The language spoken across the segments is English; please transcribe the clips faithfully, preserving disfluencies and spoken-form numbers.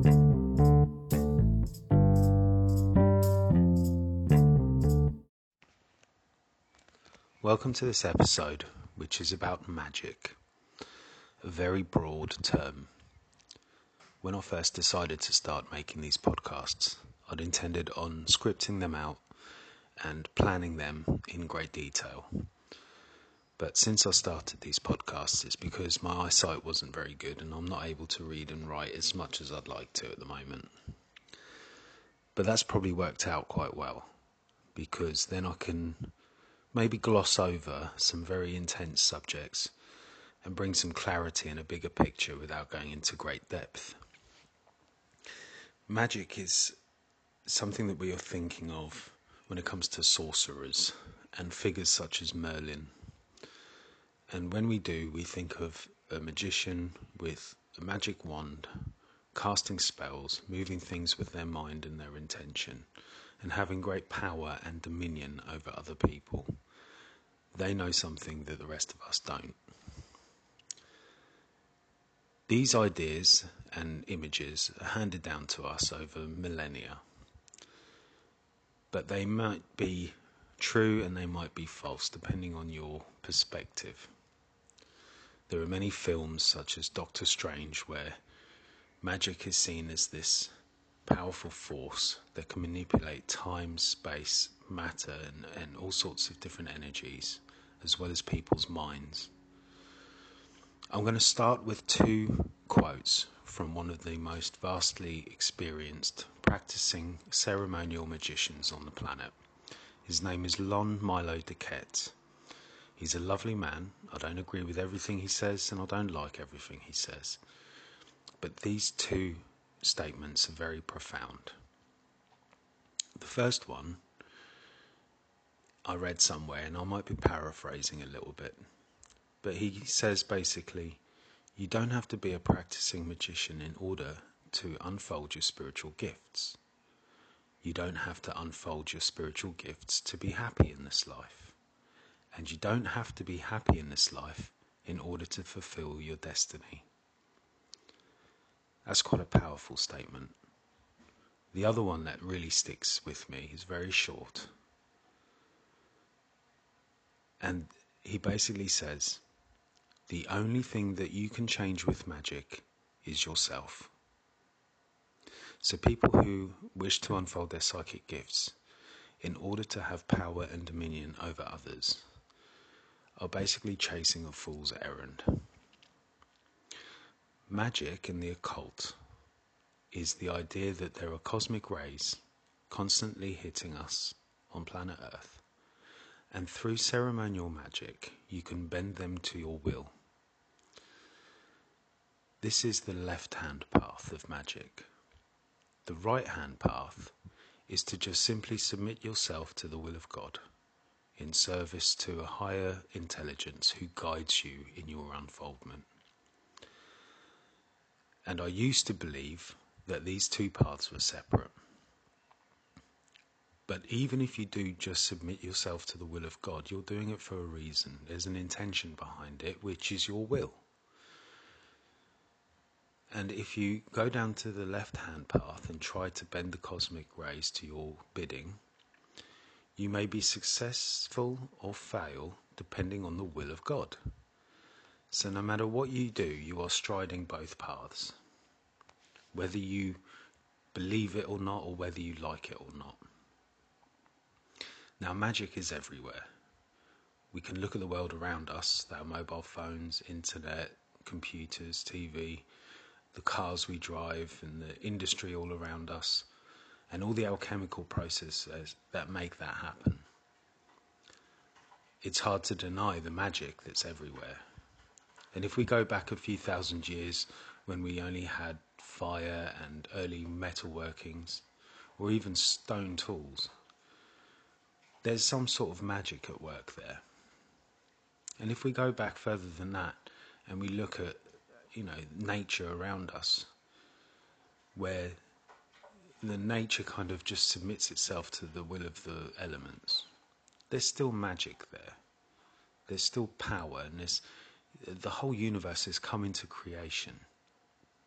Welcome to this episode, which is about magic, a very broad term. When I first decided to start making these podcasts, I'd intended on scripting them out and planning them in great detail. But since I started these podcasts, it's because my eyesight wasn't very good and I'm not able to read and write as much as I'd like to at the moment. But that's probably worked out quite well, because then I can maybe gloss over some very intense subjects and bring some clarity and a bigger picture without going into great depth. Magic is something that we are thinking of when it comes to sorcerers and figures such as Merlin. And when we do, we think of a magician with a magic wand, casting spells, moving things with their mind and their intention, and having great power and dominion over other people. They know something that the rest of us don't. These ideas and images are handed down to us over millennia, but they might be true and they might be false depending on your perspective. There are many films such as Doctor Strange where magic is seen as this powerful force that can manipulate time, space, matter and, and all sorts of different energies, as well as people's minds. I'm going to start with two quotes from one of the most vastly experienced practicing ceremonial magicians on the planet. His name is Lon Milo DuQuette. He's a lovely man. I don't agree with everything he says and I don't like everything he says. But these two statements are very profound. The first one I read somewhere, and I might be paraphrasing a little bit, but he says basically, you don't have to be a practicing magician in order to unfold your spiritual gifts. You don't have to unfold your spiritual gifts to be happy in this life. And you don't have to be happy in this life in order to fulfill your destiny. That's quite a powerful statement. The other one that really sticks with me is very short. And he basically says, the only thing that you can change with magic is yourself. So people who wish to unfold their psychic gifts in order to have power and dominion over others are basically chasing a fool's errand. Magic and the occult is the idea that there are cosmic rays constantly hitting us on planet Earth, and through ceremonial magic you can bend them to your will. This is the left-hand path of magic. The right-hand path is to just simply submit yourself to the will of God in service to a higher intelligence who guides you in your unfoldment. And I used to believe that these two paths were separate. But even if you do just submit yourself to the will of God, you're doing it for a reason. There's an intention behind it, which is your will. And if you go down to the left-hand path and try to bend the cosmic rays to your bidding, you may be successful or fail depending on the will of God. So no matter what you do, you are striding both paths, whether you believe it or not, or whether you like it or not. Now, magic is everywhere. We can look at the world around us, our mobile phones, internet, computers, T V, the cars we drive, and the industry all around us, and all the alchemical processes that make that happen. It's hard to deny the magic that's everywhere. And if we go back a few thousand years when we only had fire and early metalworkings, or even stone tools, there's some sort of magic at work there. And if we go back further than that and we look at, you know, nature around us, where the nature kind of just submits itself to the will of the elements, there's still magic there. There's still power, and there's, the whole universe has come into creation.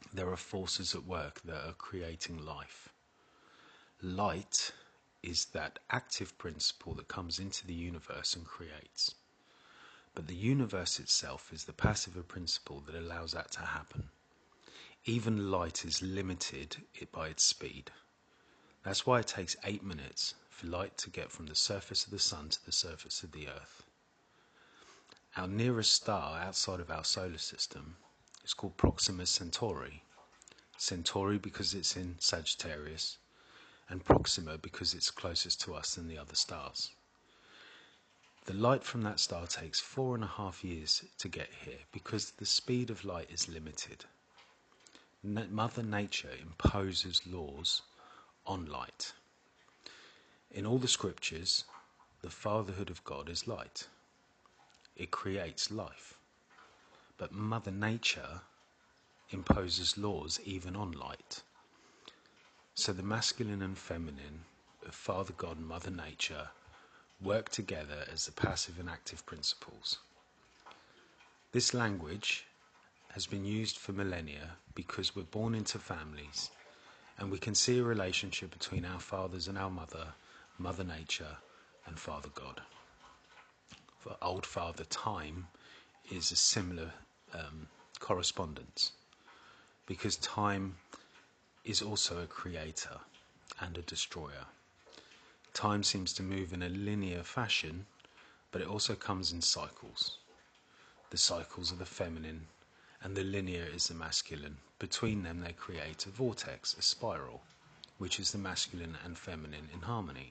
there are forces at work that are creating life. Light is that active principle that comes into the universe and creates. But the universe itself is the passive principle that allows that to happen. Even light is limited by its speed. That's why it takes eight minutes for light to get from the surface of the sun to the surface of the earth. Our nearest star outside of our solar system is called Proxima Centauri. Centauri because it's in Sagittarius, and Proxima because it's closest to us than the other stars. The light from that star takes four and a half years to get here because the speed of light is limited. Mother Nature imposes laws on light. In all the scriptures, the fatherhood of God is light. It creates life. But Mother Nature imposes laws even on light. So the masculine and feminine of Father God and Mother Nature work together as the passive and active principles. This language has been used for millennia because we're born into families and we can see a relationship between our fathers and our mother, Mother Nature and Father God. For Old Father Time is a similar um, correspondence because time is also a creator and a destroyer. Time seems to move in a linear fashion, but it also comes in cycles. The cycles are the feminine and the linear is the masculine. Between them they create a vortex, a spiral, which is the masculine and feminine in harmony.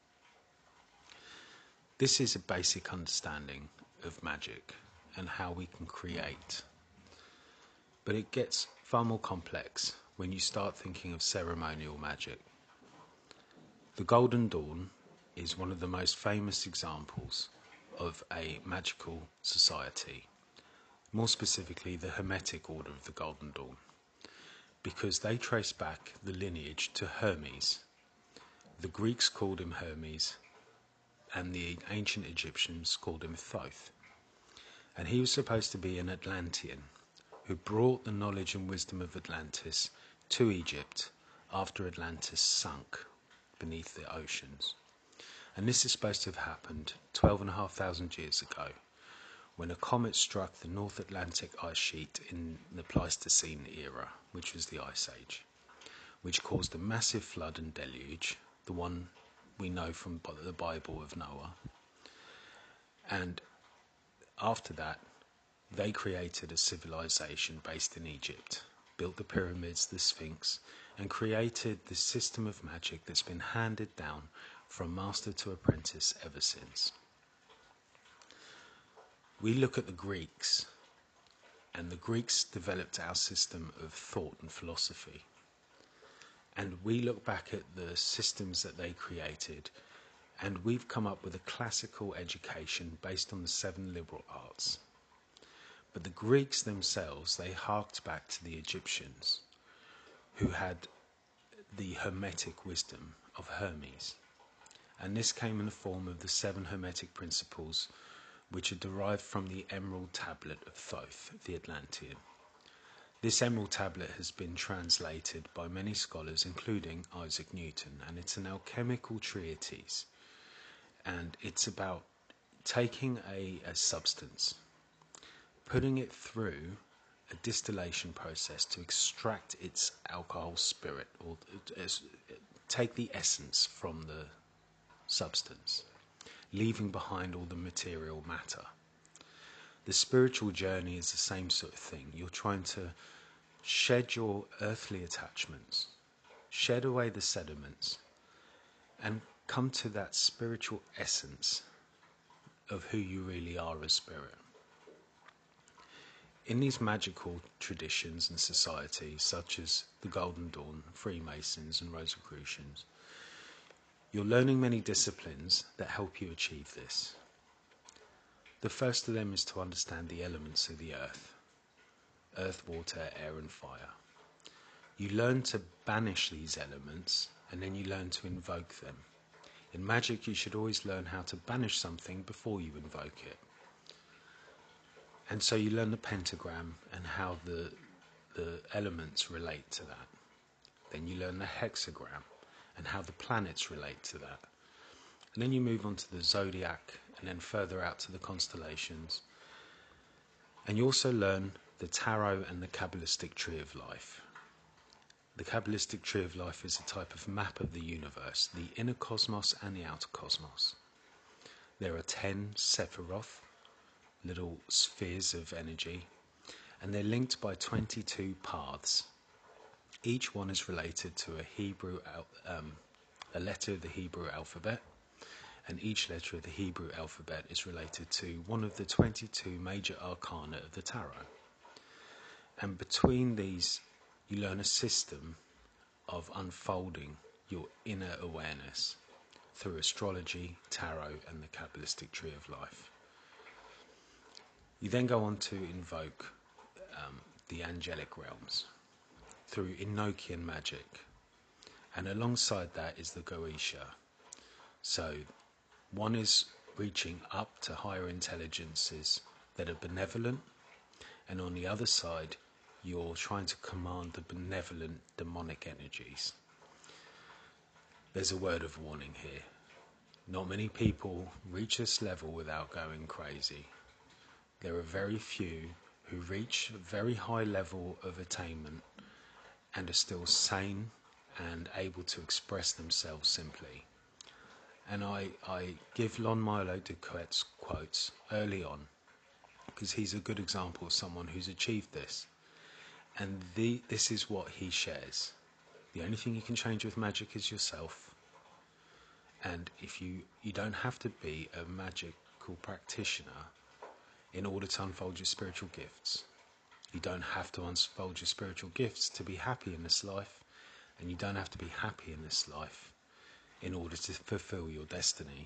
This is a basic understanding of magic and how we can create. But it gets far more complex when you start thinking of ceremonial magic. The Golden Dawn is one of the most famous examples of a magical society, more specifically the Hermetic Order of the Golden Dawn, because they trace back the lineage to Hermes. The Greeks called him Hermes, and the ancient Egyptians called him Thoth. And he was supposed to be an Atlantean who brought the knowledge and wisdom of Atlantis to Egypt after Atlantis sunk beneath the oceans. And this is supposed to have happened twelve and a half thousand years ago, when a comet struck the North Atlantic ice sheet in the Pleistocene era, which was the Ice Age, which caused a massive flood and deluge, the one we know from the Bible of Noah. And after that, they created a civilization based in Egypt, built the pyramids, the Sphinx, and created this system of magic that's been handed down from master to apprentice ever since. We look at the Greeks, and the Greeks developed our system of thought and philosophy. And we look back at the systems that they created, and we've come up with a classical education based on the seven liberal arts. But the Greeks themselves, they harked back to the Egyptians, who had the Hermetic wisdom of Hermes. And this came in the form of the seven Hermetic principles, which are derived from the Emerald Tablet of Thoth, the Atlantean. This Emerald Tablet has been translated by many scholars, including Isaac Newton, and it's an alchemical treatise. And it's about taking a, a substance, putting it through a distillation process to extract its alcohol spirit, or as, take the essence from the substance, leaving behind all the material matter. The spiritual journey is the same sort of thing. You're trying to shed your earthly attachments, shed away the sediments, and come to that spiritual essence of who you really are as spirit. In these magical traditions and societies, such as the Golden Dawn, Freemasons and Rosicrucians, you're learning many disciplines that help you achieve this. The first of them is to understand the elements of the earth. Earth, water, air and fire. You learn to banish these elements, and then you learn to invoke them. In magic, you should always learn how to banish something before you invoke it. And so you learn the pentagram and how the the elements relate to that. Then you learn the hexagram and how the planets relate to that. And then you move on to the zodiac and then further out to the constellations. And you also learn the tarot and the Kabbalistic tree of life. The Kabbalistic tree of life is a type of map of the universe, the inner cosmos and the outer cosmos. There are ten Sephiroth, little spheres of energy, and they're linked by twenty-two paths. Each one is related to a Hebrew, um, a letter of the Hebrew alphabet, and each letter of the Hebrew alphabet is related to one of the twenty-two major arcana of the tarot. And between these, you learn a system of unfolding your inner awareness through astrology, tarot, and the Kabbalistic tree of life. You then go on to invoke um, the angelic realms through Enochian magic, and alongside that is the Goetia. So one is reaching up to higher intelligences that are benevolent, and on the other side you're trying to command the benevolent demonic energies. There's a word of warning here. Not many people reach this level without going crazy. There are very few who reach a very high level of attainment and are still sane and able to express themselves simply. And I, I give Lon Milo DuQuette's quotes early on because he's a good example of someone who's achieved this. And the, this is what he shares. The only thing you can change with magic is yourself. And if you, you don't have to be a magical practitioner in order to unfold your spiritual gifts. You don't have to unfold your spiritual gifts to be happy in this life. And you don't have to be happy in this life in order to fulfill your destiny.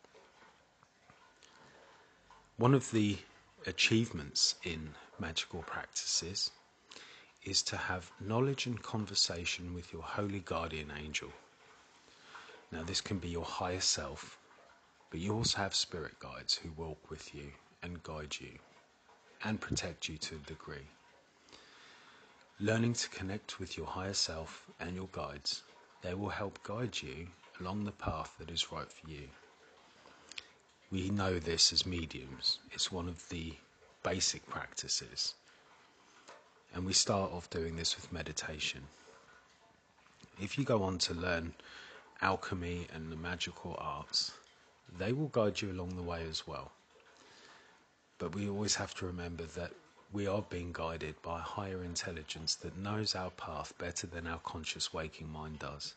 One of the achievements in magical practices is to have knowledge and conversation with your holy guardian angel. Now this can be your higher self, but you also have spirit guides who walk with you and guide you and protect you to a degree. Learning to connect with your higher self and your guides, they will help guide you along the path that is right for you. We know this as mediums. It's one of the basic practices. And we start off doing this with meditation. If you go on to learn alchemy and the magical arts, they will guide you along the way as well. But we always have to remember that we are being guided by a higher intelligence that knows our path better than our conscious waking mind does.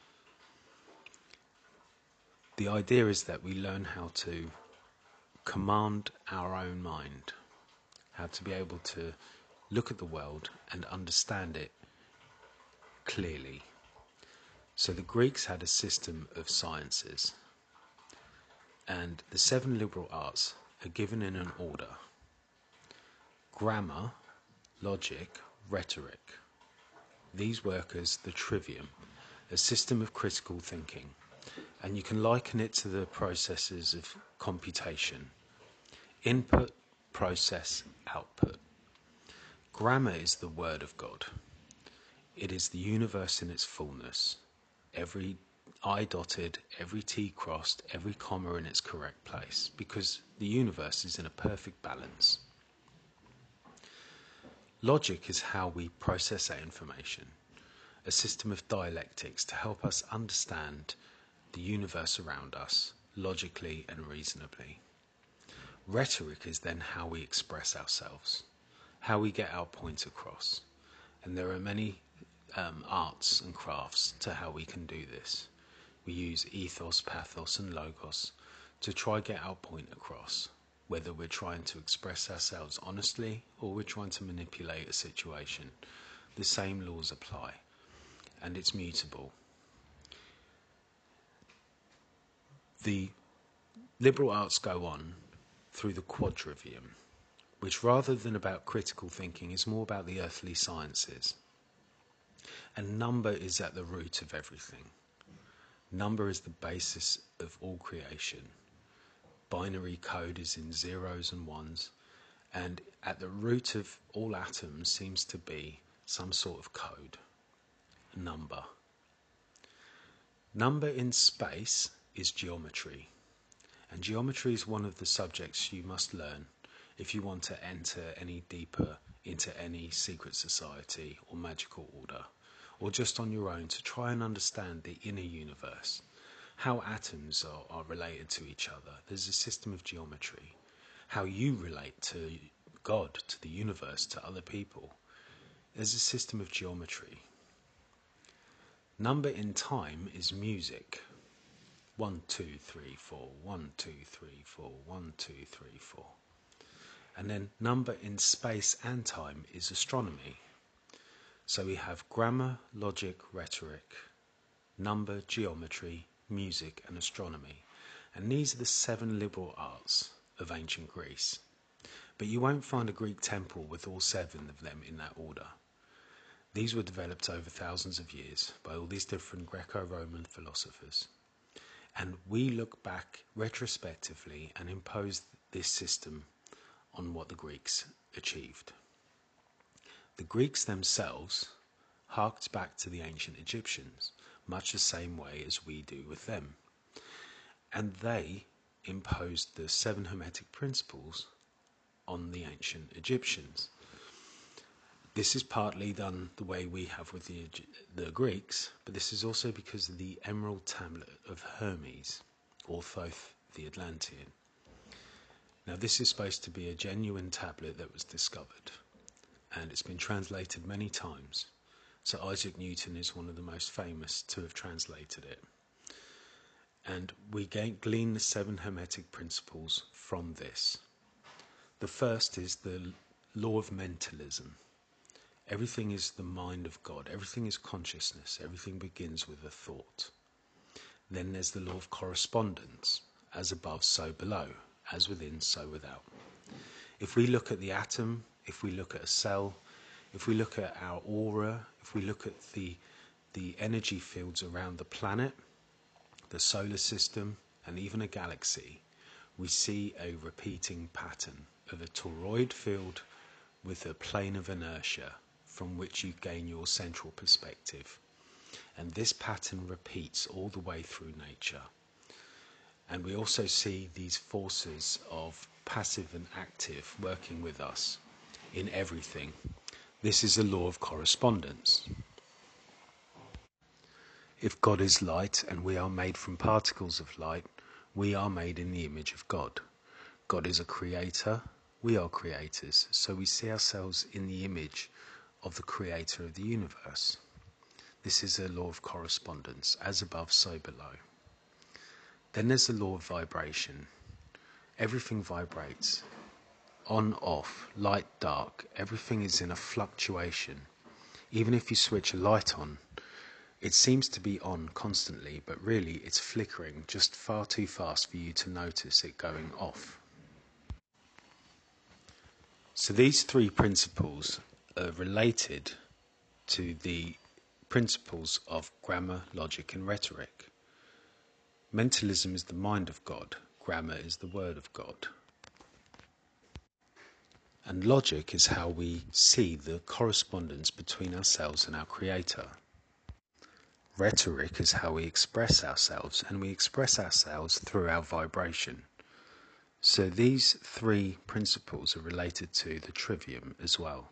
The idea is that we learn how to command our own mind, how to be able to look at the world and understand it clearly. So the Greeks had a system of sciences, and the seven liberal arts are given in an order: grammar, logic, rhetoric. These work as the trivium, a system of critical thinking, and you can liken it to the processes of computation: input, process, output. Grammar is the word of God. It is the universe in its fullness. Every I dotted, every T crossed, every comma in its correct place, because the universe is in a perfect balance. Logic is how we process our information, a system of dialectics to help us understand the universe around us logically and reasonably. Rhetoric is then how we express ourselves, how we get our point across. And there are many um, arts and crafts to how we can do this. We use ethos, pathos and logos to try get our point across, whether we're trying to express ourselves honestly or we're trying to manipulate a situation. The same laws apply, and it's mutable. The liberal arts go on through the quadrivium, which rather than about critical thinking is more about the earthly sciences. And number is at the root of everything. Number is the basis of all creation. Binary code is in zeros and ones, and at the root of all atoms seems to be some sort of code, a number. Number in space is geometry, and geometry is one of the subjects you must learn if you want to enter any deeper into any secret society or magical order, or just on your own to try and understand the inner universe, how atoms are, are related to each other. There's a system of geometry. How you relate to God, to the universe, to other people. There's a system of geometry. Number in time is music. One, two, three, four, one, two, three, four, one, two, three, four. And then number in space and time is astronomy. So we have grammar, logic, rhetoric, number, geometry, music and astronomy. And these are the seven liberal arts of ancient Greece. But you won't find a Greek temple with all seven of them in that order. These were developed over thousands of years by all these different Greco-Roman philosophers. And we look back retrospectively and impose this system on what the Greeks achieved. The Greeks themselves harked back to the ancient Egyptians, much the same way as we do with them. And they imposed the seven Hermetic principles on the ancient Egyptians. This is partly done the way we have with the, the Greeks, but this is also because of the Emerald Tablet of Hermes, or Thoth the Atlantean. Now this is supposed to be a genuine tablet that was discovered, and it's been translated many times. So Isaac Newton is one of the most famous to have translated it. And we glean the seven Hermetic principles from this. The first is the law of mentalism. Everything is the mind of God. Everything is consciousness. Everything begins with a thought. Then there's the law of correspondence. As above, so below. As within, so without. If we look at the atom, if we look at a cell, if we look at our aura, if we look at the, the energy fields around the planet, the solar system, and even a galaxy, we see a repeating pattern of a toroid field with a plane of inertia from which you gain your central perspective. And this pattern repeats all the way through nature. And we also see these forces of passive and active working with us in everything. This is a law of correspondence. If God is light and we are made from particles of light, we are made in the image of God. God is a creator, we are creators, so we see ourselves in the image of the creator of the universe. This is a law of correspondence, as above, so below. Then there's the law of vibration. Everything vibrates. On, off, light, dark, everything is in a fluctuation. Even if you switch a light on, it seems to be on constantly, but really it's flickering just far too fast for you to notice it going off. So these three principles are related to the principles of grammar, logic and rhetoric. Mentalism is the mind of God, grammar is the word of God. And logic is how we see the correspondence between ourselves and our Creator. Rhetoric is how we express ourselves, and we express ourselves through our vibration. So these three principles are related to the trivium as well.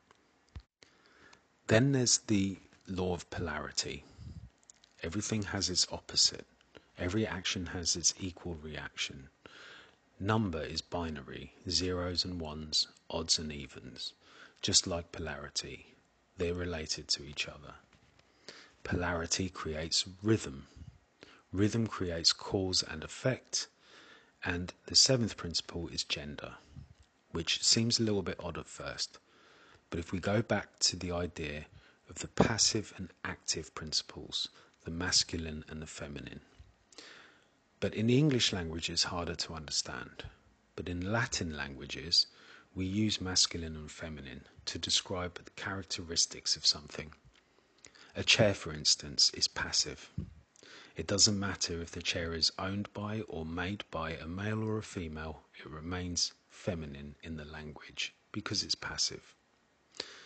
Then there's the law of polarity. Everything has its opposite. Every action has its equal reaction. Number is binary, zeros and ones, odds and evens. Just like polarity, they're related to each other. Polarity creates rhythm. Rhythm creates cause and effect. And the seventh principle is gender, which seems a little bit odd at first. But if we go back to the idea of the passive and active principles, the masculine and the feminine. But in the English language it's harder to understand. But in Latin languages we use masculine and feminine to describe the characteristics of something. A chair, for instance, is passive. It doesn't matter if the chair is owned by or made by a male or a female, it remains feminine in the language because it's passive.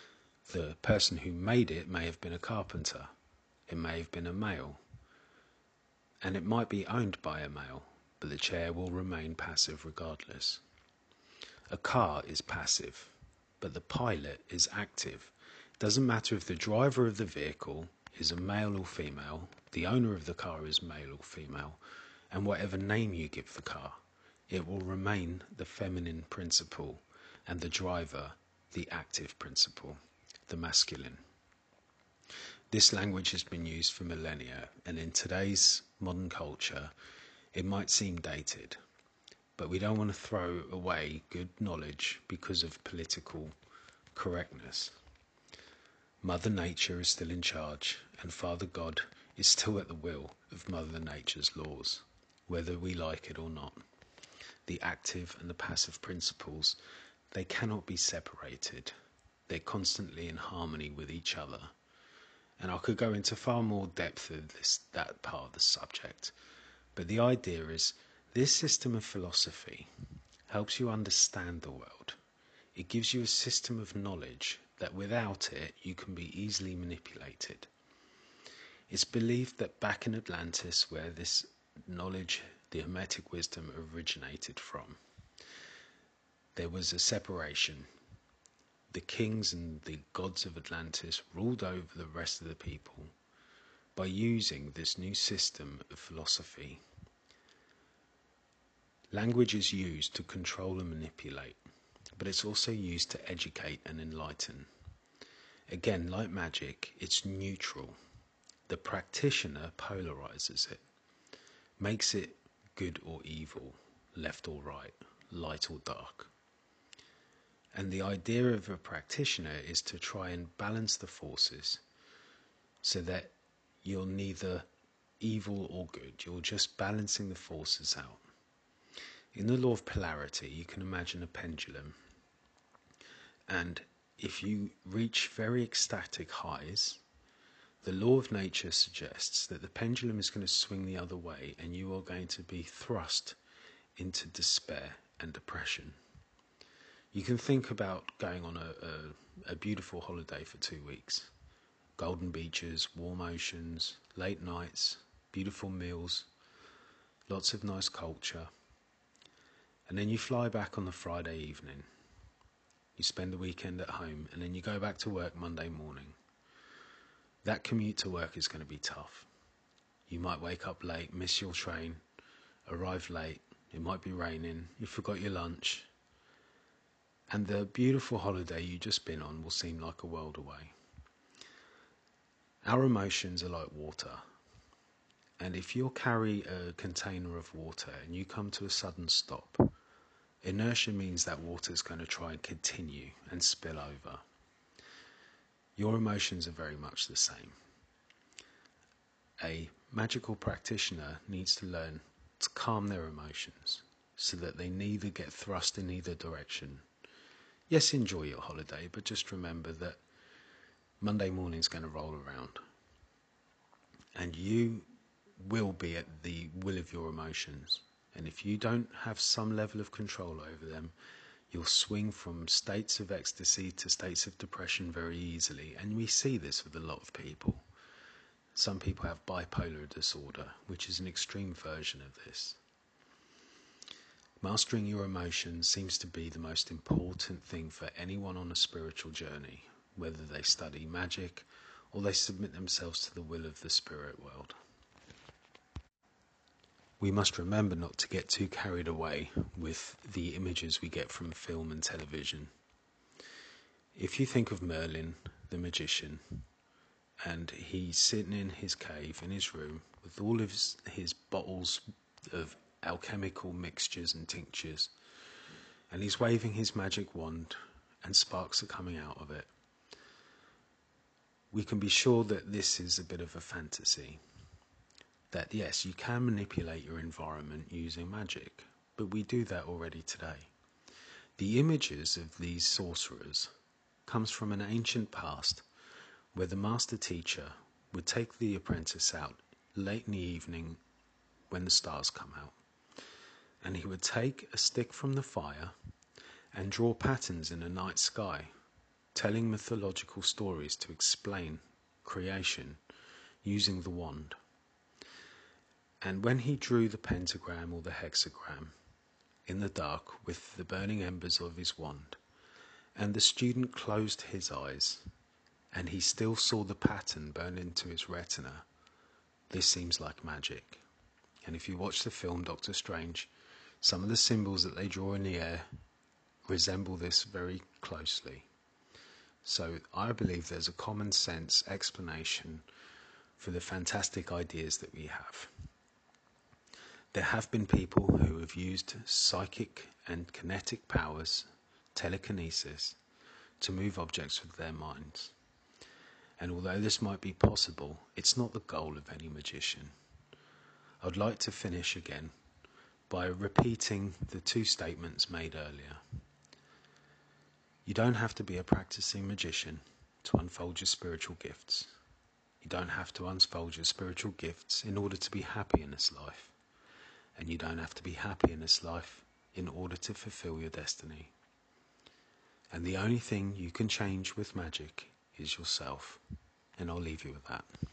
The person who made it may have been a carpenter, it may have been a male, and it might be owned by a male, but the chair will remain passive regardless. A car is passive, but the pilot is active. It doesn't matter if the driver of the vehicle is a male or female, the owner of the car is male or female, and whatever name you give the car, it will remain the feminine principle, and the driver the active principle, the masculine. This language has been used for millennia, and in today's modern culture, it might seem dated, but we don't want to throw away good knowledge because of political correctness. Mother Nature is still in charge, and Father God is still at the will of Mother Nature's laws, whether we like it or not. The active and the passive principles, they cannot be separated. They're constantly in harmony with each other. And I could go into far more depth of this, that part of the subject. But the idea is, this system of philosophy helps you understand the world. It gives you a system of knowledge that without it, you can be easily manipulated. It's believed that back in Atlantis, where this knowledge, the Hermetic wisdom, originated from, there was a separation. The kings and the gods of Atlantis ruled over the rest of the people by using this new system of philosophy. Language is used to control and manipulate, but it's also used to educate and enlighten. Again, like magic, it's neutral. The practitioner polarizes it, makes it good or evil, left or right, light or dark. And the idea of a practitioner is to try and balance the forces so that you're neither evil or good. You're just balancing the forces out. In the law of polarity, you can imagine a pendulum. And if you reach very ecstatic highs, the law of nature suggests that the pendulum is going to swing the other way and you are going to be thrust into despair and depression. You can think about going on a, a, a beautiful holiday for two weeks. Golden beaches, warm oceans, late nights, beautiful meals, lots of nice culture. And then you fly back on the Friday evening. You spend the weekend at home and then you go back to work Monday morning. That commute to work is going to be tough. You might wake up late, miss your train, arrive late, it might be raining, you forgot your lunch. And the beautiful holiday you just been on will seem like a world away. Our emotions are like water. And if you carry a container of water and you come to a sudden stop, inertia means that water is going to try and continue and spill over. Your emotions are very much the same. A magical practitioner needs to learn to calm their emotions so that they neither get thrust in either direction. Yes, enjoy your holiday, but just remember that Monday morning is going to roll around. And you will be at the will of your emotions. And if you don't have some level of control over them, you'll swing from states of ecstasy to states of depression very easily. And we see this with a lot of people. Some people have bipolar disorder, which is an extreme version of this. Mastering your emotions seems to be the most important thing for anyone on a spiritual journey, whether they study magic or they submit themselves to the will of the spirit world. We must remember not to get too carried away with the images we get from film and television. If you think of Merlin, the magician, and he's sitting in his cave, in his room, with all of his, his bottles of alchemical mixtures and tinctures, and he's waving his magic wand and sparks are coming out of it. We can be sure that this is a bit of a fantasy. That yes, you can manipulate your environment using magic, but we do that already today. The images of these sorcerers comes from an ancient past where the master teacher would take the apprentice out late in the evening when the stars come out. And he would take a stick from the fire and draw patterns in the night sky telling mythological stories to explain creation using the wand. And when he drew the pentagram or the hexagram in the dark with the burning embers of his wand, and the student closed his eyes, and he still saw the pattern burn into his retina, this seems like magic. And if you watch the film Doctor Strange, some of the symbols that they draw in the air resemble this very closely. So I believe there's a common sense explanation for the fantastic ideas that we have. There have been people who have used psychic and kinetic powers, telekinesis, to move objects with their minds. And although this might be possible, it's not the goal of any magician. I'd like to finish again by repeating the two statements made earlier. You don't have to be a practicing magician to unfold your spiritual gifts. You don't have to unfold your spiritual gifts in order to be happy in this life. And you don't have to be happy in this life in order to fulfill your destiny. And the only thing you can change with magic is yourself. And I'll leave you with that.